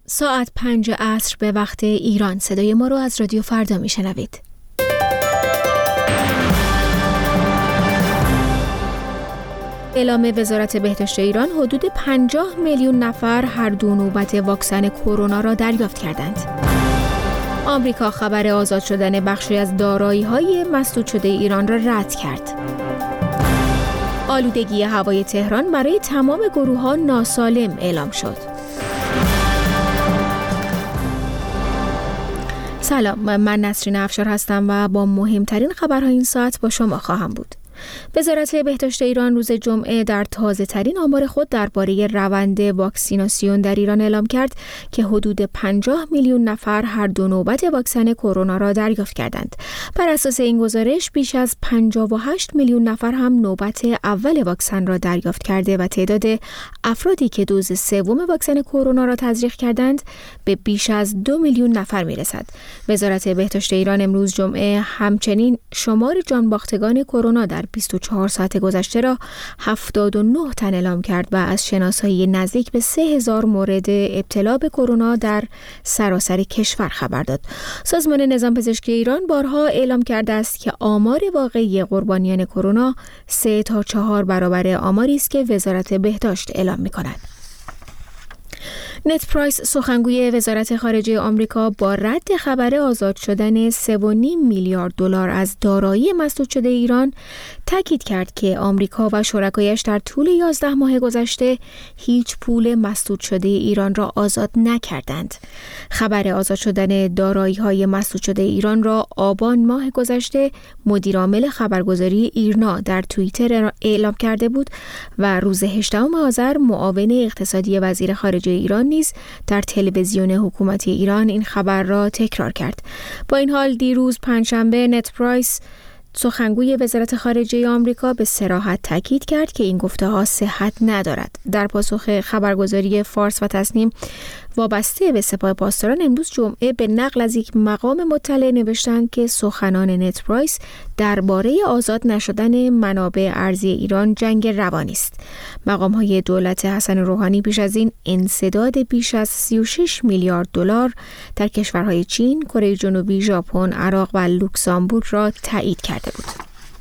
ساعت 5 عصر به وقت ایران. صدای ما رو از رادیو فردا میشنوید. اعلام وزارت بهداشت ایران حدود 50 میلیون نفر هر دو نوبت واکسن کرونا را دریافت کردند. آمریکا خبر آزاد شدن بخشی از دارایی‌های مسدود شده ایران را رد کرد. آلودگی هوای تهران برای تمام گروه‌ها ناسالم اعلام شد. سلام، من نسرین افشار هستم و با مهمترین خبرهای این ساعت با شما خواهم بود. وزارت بهداشت ایران روز جمعه در تازه‌ترین آمار خود درباره روند واکسیناسیون در ایران اعلام کرد که حدود 50 میلیون نفر هر دو نوبت واکسن کرونا را دریافت کردند. بر اساس این گزارش بیش از 58 میلیون نفر هم نوبت اول واکسن را دریافت کرده و تعداد افرادی که دوز سوم واکسن کرونا را تزریق کردند به بیش از 2 میلیون نفر میرسد. وزارت بهداشت ایران امروز جمعه همچنین شمار جانباختگان کرونا در 24 ساعت گذشته را 79 تن اعلام کرد و از شناسایی نزدیک به 3000 مورد ابتلا به کرونا در سراسر کشور خبر داد. سازمان نظام پزشکی ایران بارها اعلام کرده است که آمار واقعی قربانیان کرونا 3 تا 4 برابر آماری است که وزارت بهداشت اعلام می‌کند. نت پرایس سخنگوی وزارت خارجه آمریکا با رد خبر آزاد شدن 3.5 میلیارد دلار از دارایی مسدود شده ایران تاکید کرد که آمریکا و شرکایش در طول 11 ماه گذشته هیچ پول مسدود شده ایران را آزاد نکردند. خبر آزاد شدن دارایی‌های مسدود شده ایران را آبان ماه گذشته مدیرعامل خبرگزاری ایرنا در توییتر اعلام کرده بود و روز 18 آذر معاون اقتصادی وزیر خارجه ایران نیز در تلویزیون حکومتی ایران این خبر را تکرار کرد. با این حال دیروز پنجشنبه نت پرایس سخنگوی وزارت خارجه آمریکا به صراحت تاکید کرد که این گفته‌ها صحت ندارد. در پاسخ خبرگزاری فارس و تصنیم وابسته به سپاه پاسداران امروز جمعه به نقل از یک مقام مطلع نوشتند که سخنان نت پرایس درباره آزاد نشدن منابع ارزی ایران جنگ روانی است. مقام‌های دولت حسن روحانی پیش از این انسداد بیش از 36 میلیارد دلار در کشورهای چین، کره جنوبی، ژاپن، عراق و لوکزامبورگ را تایید کرده بود.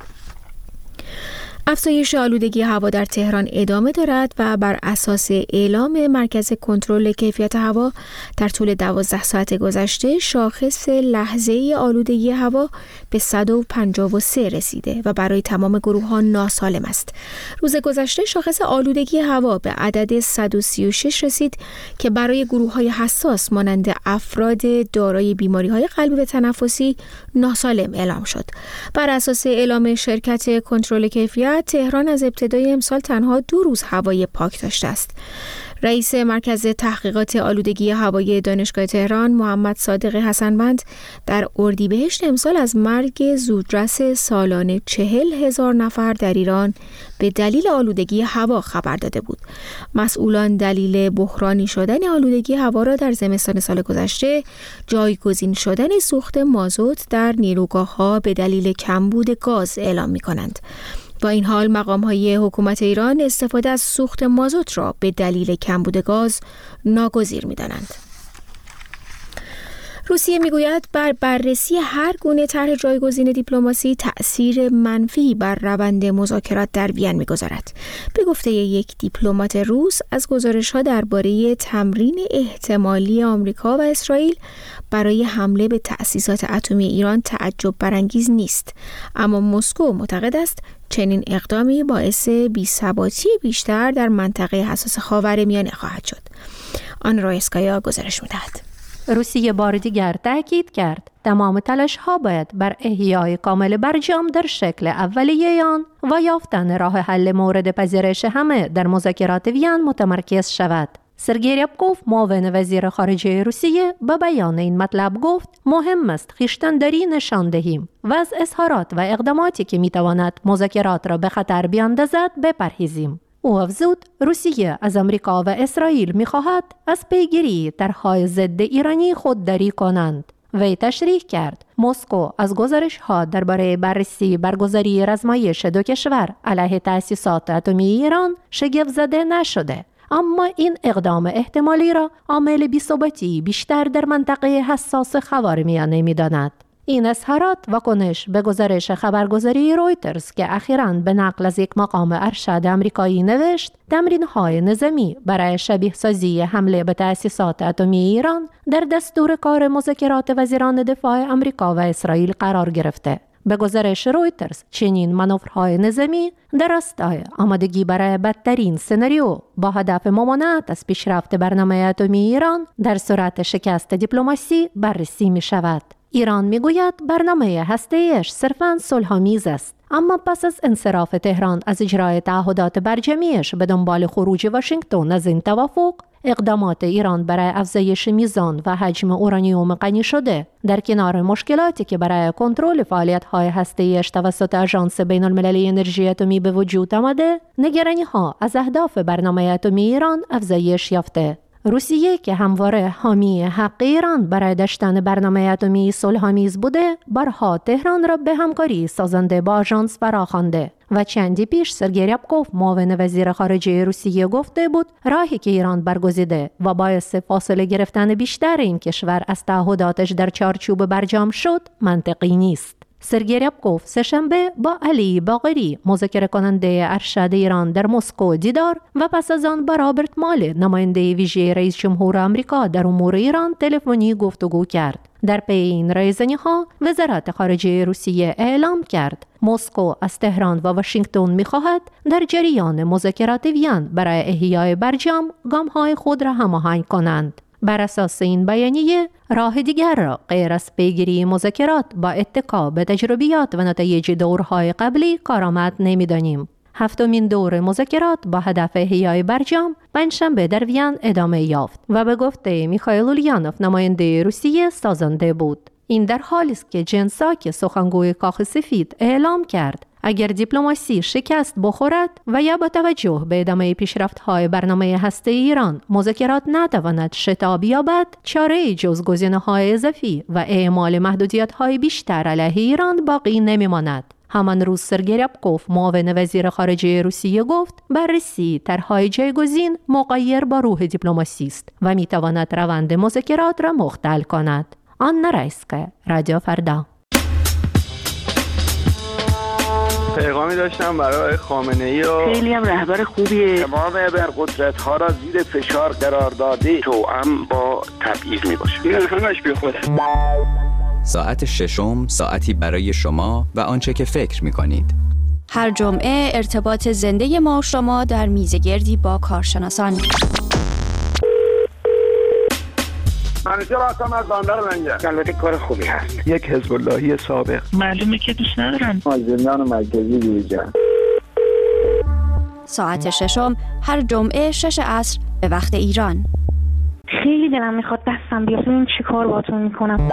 افزایش آلودگی هوا در تهران ادامه دارد و بر اساس اعلام مرکز کنترل کیفیت هوا در طول 12 ساعت گذشته شاخص لحظه‌ای آلودگی هوا به 153 رسیده و برای تمام گروه‌ها ناسالم است. روز گذشته شاخص آلودگی هوا به عدد 136 رسید که برای گروه‌های حساس مانند افراد دارای بیماری‌های قلبی و تنفسی ناسالم اعلام شد. بر اساس اعلام شرکت کنترل کیفیت تهران از ابتدای امسال تنها 2 روز هوای پاک داشته است. رئیس مرکز تحقیقات آلودگی هوایی دانشگاه تهران محمد صادق حسنوند در اردیبهشت امسال از مرگ زودرس سالانه 40,000 نفر در ایران به دلیل آلودگی هوا خبر داده بود. مسئولان دلیل بحرانی شدن آلودگی هوا را در زمستان سال گذشته جایگزین شدن سوخت مازوت در نیروگاه‌ها به دلیل کمبود گاز اعلام می‌کنند. با این حال مقام‌های حکومت ایران استفاده از سوخت مازوت را به دلیل کمبود گاز ناگزیر می‌دانند. روسیه میگوید بر بررسی هر گونه طرح جایگزین دیپلماسی تأثیر منفی بر روند مذاکرات در وین می‌گذارد. به گفته یک دیپلمات روس از گزارش‌ها درباره تمرین احتمالی آمریکا و اسرائیل برای حمله به تأسیسات اتمی ایران تعجب برانگیز نیست، اما مسکو معتقد است چنین اقدامی باعث بی‌ثباتی بیشتر در منطقه حساس خاورمیانه خواهد شد. آن رایسکایا گزارش می‌دهد. روسیه بار دیگر تاکید کرد تمام تلاش‌ها باید بر احیای کامل برجام در شکل اولیه آن و یافتن راه حل مورد پذیرش همه در مذاکرات وین متمرکز شود. سرگئی ریابکوف معاون وزیر خارجه روسیه به بیان این مطلب گفت مهم است خویشتن‌داری نشان دهیم و از اظهارات و اقداماتی که می‌تواند مذاکرات را به خطر بیاندازد بپرهیزیم. او افزود روسیه از آمریکا و اسرائیل می‌خواهد از پیگیری طرح‌های ضد ایرانی خودداری کنند. وی تشریح کرد مسکو از گزارش‌ها درباره بررسی برگزاری آزمایش 2 کشور علیه تأسیسات اتمی ایران شگفت زده نشده، اما این اقدام احتمالی را عامل بی‌ثباتی بیشتر در منطقه حساس خاورمیانه می‌داند. این اظهارات واکنش به گزارش خبرگزاری رویترز که اخیراً به نقل از یک مقام ارشد آمریکایی نوشت تمرین‌های نظامی برای شبیه سازی حمله به تأسیسات اتمی ایران در دستور کار مذاکرات وزیران دفاع آمریکا و اسرائیل قرار گرفته. به گزارش رویترز چنین مانورهای نظامی در راستای آمادگی برای بدترین سناریو با هدف ممانعت از پیشرفت برنامه اتمی ایران در صورت شکست دیپلماسی بررسی می شود. ایران میگوید برنامه هسته‌ایش صرفاً صلح‌آمیز است، اما پس از انصراف تهران از اجرای تعهدات برجمیش به دنبال خروج واشنگتن از این توافق، اقدامات ایران برای افزایش میزان و حجم اورانیوم غنی شده در کنار مشکلاتی که برای کنترل فعالیت‌های هسته‌ایش توسط آژانس بین‌المللی انرژی اتمی به وجود آمده، نگرانی‌ها از اهداف برنامه اتمی ایران افزایش یافته. روسیه که همواره حامی حق ایران برای داشتن برنامه اتمی صلح‌آمیز بوده، بارها تهران را به همکاری سازنده با آژانس فراخوانده و چندی پیش سرگئی ریابکوف معاون وزیر خارجه روسیه گفته بود راهی که ایران برگزیده و باعث فاصله گرفتن بیشتر این کشور از تعهداتش در چارچوب برجام شد منطقی نیست. سرگئی ریابکوف سه‌شنبه با علی باقری مذاکره کننده ارشد ایران در مسکو دیدار و پس از آن با رابرت مال نماینده ویژه رئیس جمهور آمریکا در امور ایران تلفنی گفتگو کرد. در پی این رایزنی‌ها وزارت خارجه روسیه اعلام کرد مسکو از تهران و واشنگتن می‌خواهد در جریان مذاکرات وین برای احیای برجام گام‌های خود را هماهنگ کنند. بر اساس این بیانیه راه دیگر را غیر از پیگیری مذاکرات با اتکا به تجربیات و نتایج دورهای قبلی کارآمد نمی‌دانیم. هفتمین دور مذاکرات با هدف احیای برجام پنجشنبه در وین ادامه یافت و به گفته میخائیل اولیانوف نماینده روسیه سازنده بود. این در حالی است که جن ساکی سخنگوی کاخ سفید اعلام کرد اگر دیپلماسی شکست بخورد و یا با توجه به ادامه پیشرفت‌های برنامه هسته ایران مذاکرات نتواند شتاب یابد، چاره‌ای جز گزینه‌های اضافی و اعمال محدودیت‌های بیشتر علیه ایران باقی نمی‌ماند. همان روز سرگئی ریابکوف معاون وزیر خارجه روسیه گفت بررسی طرح‌های جایگزین مغایر با روح دیپلماسی است و می‌تواند روند مذاکرات را مختل کند. آنا رایسکا، رادیو فردا. پیغامی داشتم برای خامنه‌ای و خیلی هم رهبر خوبیه. تمام ابرقدرت‌ها را زیر فشار قرار داده توأم با تبعیض میباشه. این همش بی خوده. ساعت ششم، ساعتی برای شما و آنچه که فکر می‌کنید. هر جمعه ارتباط زنده ما و شما در میزگردی با کارشناسان. منیجر هستم از بندر منجر. البته کار خوبی هست. یک حزب اللهی سابق. معلومه که دوست ندارن. زندان مرکزی دیویجان. ساعت ششم هر جمعه 6 عصر به وقت ایران. خیلی دلم میخواد دستم بیاد ببینم چی کار باهاتون میکنم.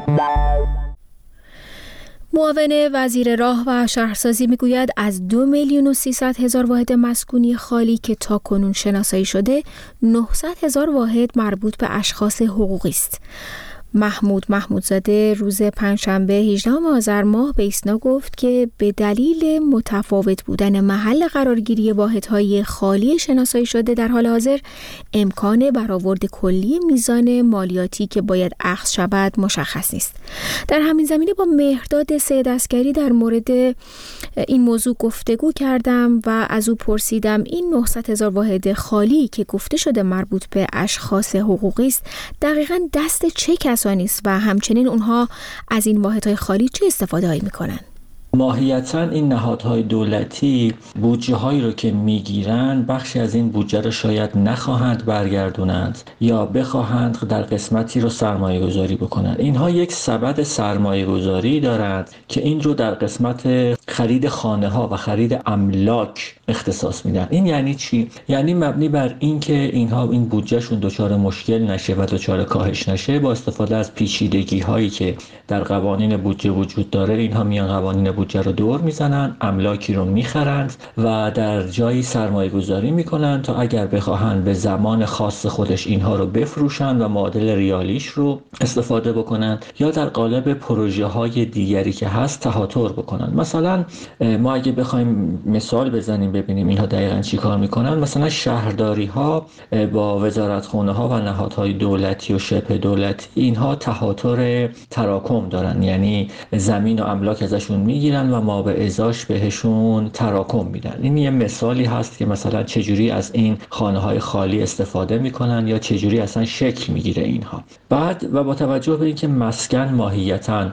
معاون وزیر راه و شهرسازی میگوید از 2,300,000 واحد مسکونی خالی که تا کنون شناسایی شده 900,000 واحد مربوط به اشخاص حقوقی است. محمودزاده روز پنجشنبه 18 آذر ماه به ایسنا گفت که به دلیل متفاوت بودن محل قرارگیری واحدهای خالی شناسایی شده در حال حاضر امکان برآورد کلی میزان مالیاتی که باید اخذ شود مشخص نیست. در همین زمینه با مهرداد سید عسکری در مورد این موضوع گفتگو کردم و از او پرسیدم این 900,000 واحد خالی که گفته شده مربوط به اشخاص حقوقی است دقیقاً دست چه کسانی است و همچنین اونها از این واحدهای خالی چه استفاده‌ای میکنن؟ ماهیتاً این نهادهای دولتی بودجه هایی رو که میگیرن بخشی از این بودجه رو شاید نخواهند برگردونند یا بخواهند در قسمتی رو سرمایه گذاری بکنند. اینها یک سبد سرمایه گذاری دارند که این رو در قسمت خرید خانه ها و خرید املاک اختصاص میدن. این یعنی چی؟ یعنی مبنی بر این که اینها این بودجهشون دچار مشکل نشه و دچار کاهش نشه با استفاده از پیچیدگی هایی که در قوانین بودجه وجود داره اینها میان قوانین بودجه رو دور میزنن، املاکی رو میخرند و در جایی سرمایه گذاری میکنن تا اگر بخواهند به زمان خاص خودش اینها رو بفروشن و معادل ریالیش رو استفاده بکنن یا در قالب پروژه های دیگری که هست تهاتر بکنن. مثلا ما اگه بخوایم مثال بزنیم ببینیم اینها دقیقاً چی کار میکنن، مثلا شهرداری ها با وزارتخانه ها و نهادهای دولتی و شبه دولتی اینها تهاتر تراکم دارن، یعنی زمین و املاک ازشون میگیرن و ما به ازاش بهشون تراکم میدن. این یه مثالی هست که مثلا چجوری از این خانه های خالی استفاده میکنن یا چجوری اصلا شکل میگیره اینها. بعد و با توجه به اینکه مسکن ماهیتاً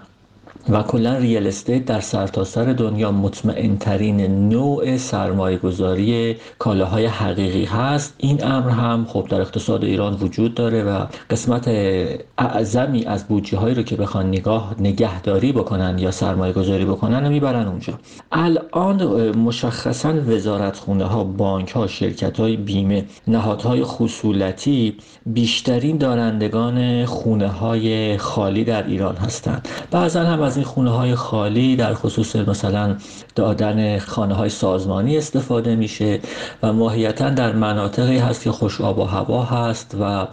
و کلا ریال استیت در سرتاسر دنیا مطمئن ترین نوع سرمایه گذاری کالاهای حقیقی هست، این امر هم خب در اقتصاد ایران وجود داره و قسمت اعظمی از بودجه هایی رو که بخوان نگهداری بکنن یا سرمایه گذاری بکنن میبرن اونجا. الان مشخصا وزارتخونه ها، بانک ها، شرکت های بیمه، نهادهای خصولتی بیشترین دارندگان خونه های خالی در ایران هستند. بعضا هم از این خونه های خالی در خصوص مثلا دادن خانه های سازمانی استفاده میشه و ماهیتا در مناطقی هست که خوش آب و هوا هست و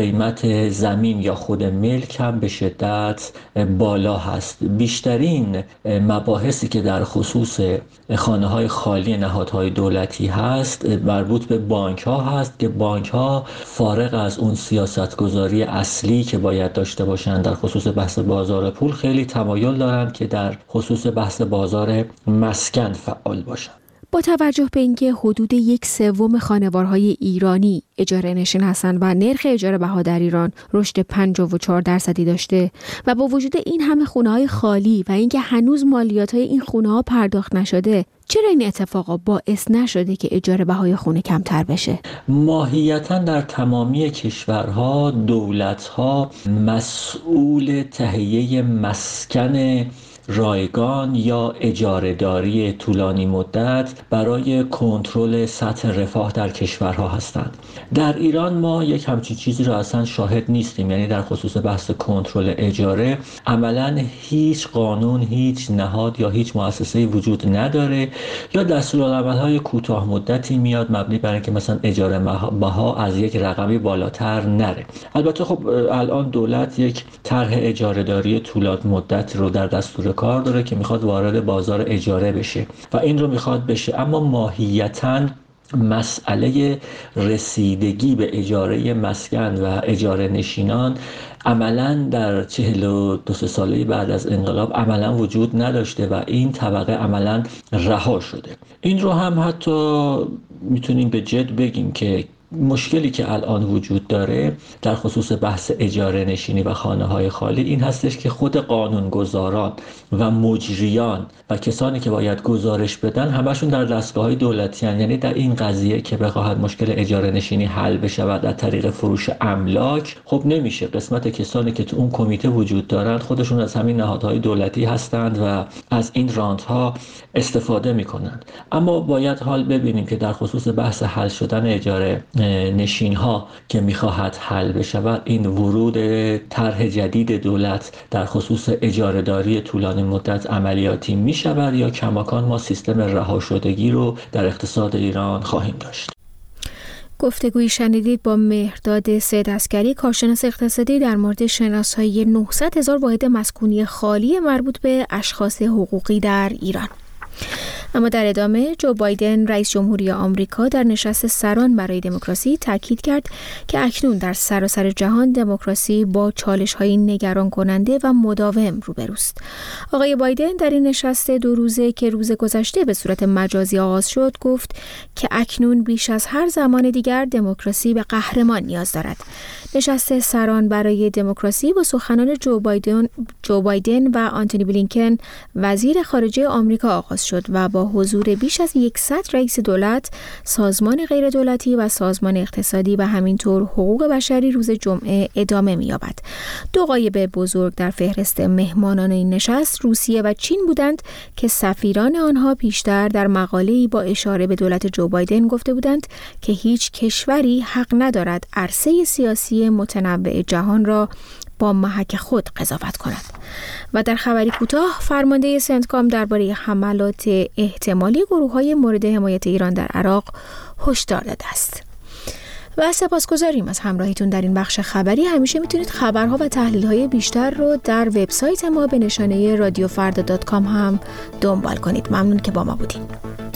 قیمت زمین یا خود ملک هم به شدت بالا هست. بیشترین مباحثی که در خصوص خانه های خالی نهادهای دولتی هست مربوط به بانک ها هست که بانک ها فارغ از اون سیاست گذاری اصلی که باید داشته باشند در خصوص بحث بازار پول، خیلی تمایل دارند که در خصوص بحث بازار مسکن فعال باشند. با توجه به اینکه حدود 1/3 خانوارهای ایرانی اجاره نشین هستند و نرخ اجاره بها در ایران رشد 54% داشته و با وجود این همه خونه‌های خالی و اینکه هنوز مالیات‌های این خونه‌ها پرداخت نشده، چرا این اتفاقا باعث نشده که اجاره بهای خونه کمتر بشه؟ ماهیتاً در تمامی کشورها دولت‌ها مسئول تهیه مسکن رایگان یا اجاره‌داری طولانی مدت برای کنترل سطح رفاه در کشورها هستند. در ایران ما یک همچین چیزی را اصلا شاهد نیستیم، یعنی در خصوص بحث کنترل اجاره عملاً هیچ قانون، هیچ نهاد یا هیچ مؤسسه‌ای وجود نداره یا دستورالعمل‌های کوتاه مدتی میاد مبنی بر اینکه مثلا اجاره بها از یک رقمی بالاتر نره. البته خب الان دولت یک طرح اجاره‌داری طولانی مدت رو در دستور کار داره که میخواد وارد بازار اجاره بشه و این رو میخواد بشه، اما ماهیتاً مسئله رسیدگی به اجاره مسکن و اجاره نشینان عملاً در 42 ساله بعد از انقلاب عملاً وجود نداشته و این طبقه عملاً رها شده. این رو هم حتی میتونیم به جد بگیم که مشکلی که الان وجود داره در خصوص بحث اجاره نشینی و خانه های خالی این هستش که خود قانونگذاران و مجریان و کسانی که باید گزارش بدن همشون در دستگاه‌های دولتی هستند. یعنی در این قضیه که بخواهد مشکل اجاره نشینی حل بشه و در طریق فروش املاک، خب نمیشه. قسمت کسانی که تو اون کمیته وجود دارند خودشون از همین نهادهای دولتی هستند و از این رانت‌ها استفاده میکنند. اما باید حال ببینیم که در خصوص بحث حل شدن اجاره نشین ها که میخواهد حل بشود، این ورود طرح جدید دولت در خصوص اجاره داری طولانی مدت عملیاتی میشود یا کماکان ما سیستم رها شدگی رو در اقتصاد ایران خواهیم داشت. گفتگویی شنیدید با مهرداد سید عسکری، کارشناس اقتصادی، در مورد شناسایی 900,000 واحد مسکونی خالی مربوط به اشخاص حقوقی در ایران. اما در ادامه جو بایدن رئیس جمهوری آمریکا در نشست سران برای دموکراسی تاکید کرد که اکنون در سراسر جهان دموکراسی با چالش‌های نگران کننده و مداوم روبروست. آقای بایدن در این نشست 2 روزه که روز گذشته به صورت مجازی آغاز شد گفت که اکنون بیش از هر زمان دیگر دموکراسی به قهرمان نیاز دارد. نشست سران برای دموکراسی با سخنان جو بایدن و آنتونی بلینکن وزیر خارجه آمریکا آغاز شد و با حضور بیش از 100 رئیس دولت، سازمان غیردولتی و سازمان اقتصادی و همینطور حقوق بشری روز جمعه ادامه می‌یابد. 2 غایب بزرگ در فهرست مهمانان این نشست روسیه و چین بودند که سفیران آنها پیشتر در مقاله‌ای با اشاره به دولت جو بایدن گفته بودند که هیچ کشوری حق ندارد عرصه سیاسی متنوع جهان را با محک خود قضاوت کند. و در خبری کوتاه فرمانده سنتکام درباره حملات احتمالی گروه‌های مورد حمایت ایران در عراق هشدار داده است. و سپاسگزاریم از همراهیتون در این بخش خبری. همیشه میتونید خبرها و تحلیل‌های بیشتر رو در وبسایت ما به نشانه radiofrda.com هم دنبال کنید. ممنون که با ما بودین.